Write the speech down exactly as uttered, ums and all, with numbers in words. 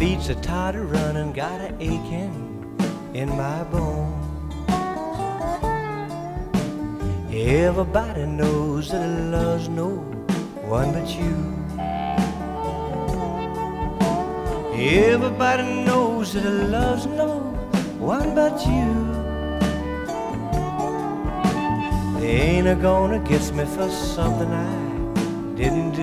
feet's so tired of running, got a aching in my bones. Everybody knows that love's no one but you. Everybody knows that love's no one but you. They ain't a gonna get me for something I didn't do.